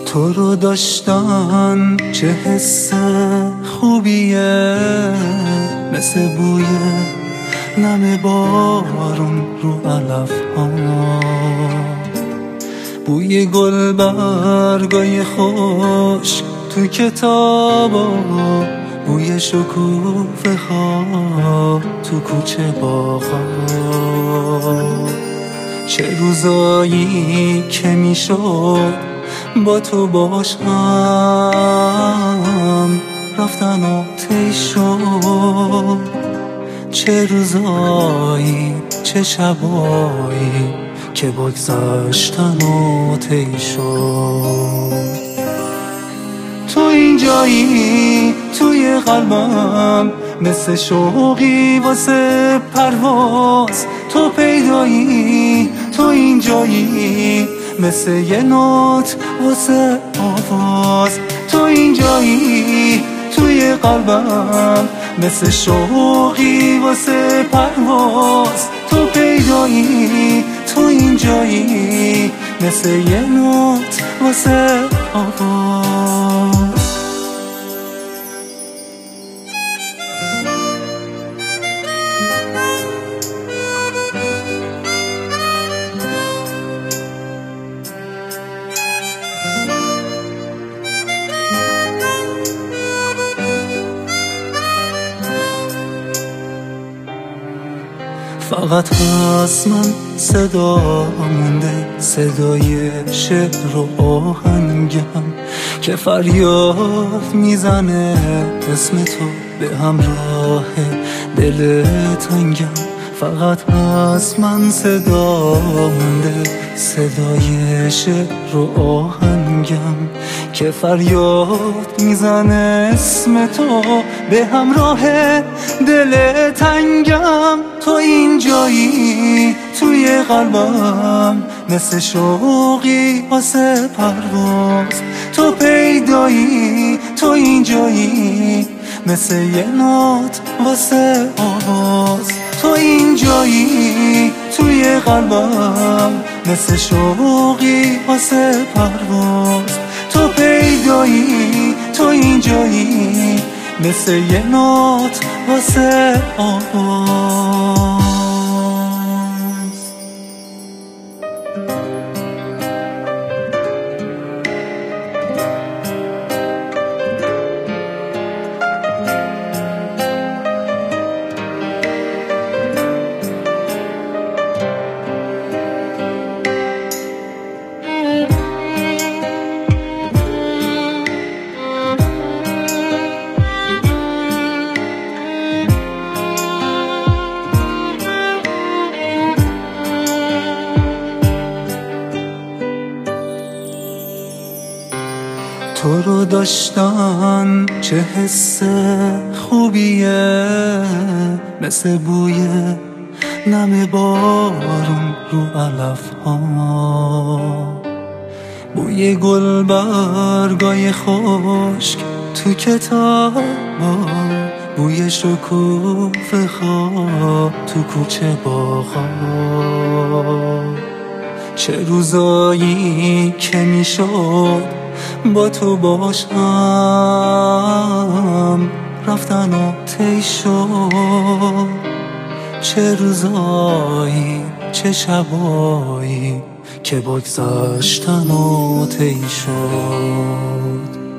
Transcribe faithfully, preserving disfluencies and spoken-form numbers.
تو رو داشتن چه حس خوبیه، مثل بوی نم بارون رو علف ها، بوی گل برگای خوش تو کتابا، بوی شکوفه ها تو کوچه باغا. چه روزایی که میشد با تو باشم، رفتن و طی شد. چه روزایی چه شبایی که بگذشتن و طی شد. تو اینجایی توی قلبم، مثل شوقی واسه پرواز. تو پیدایی تو اینجایی، مثل یه نوت واسه آواز. تو اینجایی توی قلبم، مثل شوقی واسه پرواز. تو پیدایی تو اینجایی، مثل یه نوت واسه آواز. فقط هست من صدا مونده، صدای شعر و آهنگم که فریاد میزنه اسم تو به همراه دل تنگم. فقط هست من صدا مونده، صدای شعر و آهنگم که فریاد میزنه اسم تو به همراه دل تنگم. تو اینجایی توی قلبم، مثل شوقی واسه پرواز. تو پیدایی تو اینجایی، مثل یه نوت واسه آواز. تو اینجایی توی قلبم، مثل شوقی واسه پرواز. تو پیدایی تو اینجایی، مثل یه نوت واسه آواز. تو رو داشتن چه حس خوبیه، مثل بوی نم بارون رو علف ها، بوی گل برگای خشک تو کتابا، بوی شکوفه ها تو کوچه باغا. چه روزایی که میشد با تو باشم، رفتن و طی شد. چه روزایی چه شبایی که بگذشتن و طی شد.